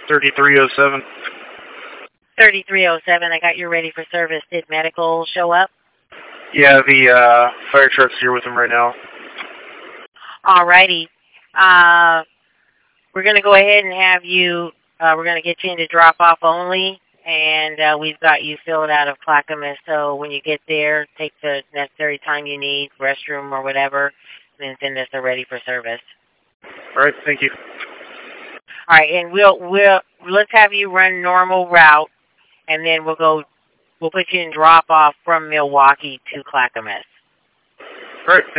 3307. 3307, I got you ready for service. Did medical show up? Yeah, the fire truck's here with him right now. Alrighty. We're going to go ahead and have you, we're going to get you into drop-off only, and we've got you filled out of Clackamas, so when you get there, take the necessary time you need, restroom or whatever, and then send us a ready for service. All right, thank you. All right, and let's have you run normal route, and then we'll put you in drop-off from Milwaukee to Clackamas. All right.